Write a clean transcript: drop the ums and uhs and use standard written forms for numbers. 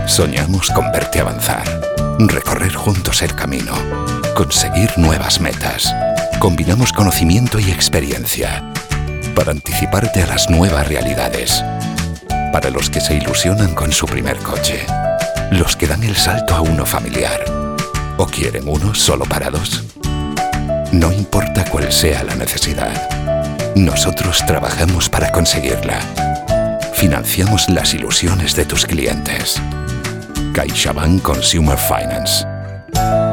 Soñamos con verte avanzar, recorrer juntos el camino, conseguir nuevas metas. Combinamos conocimiento y experiencia para anticiparte a las nuevas realidades. Para los que se ilusionan con su primer coche, los que dan el salto a uno familiar o quieren uno solo para dos. No importa cuál sea la necesidad, nosotros trabajamos para conseguirla. Financiamos las ilusiones de tus clientes. CaixaBank Consumer Finance.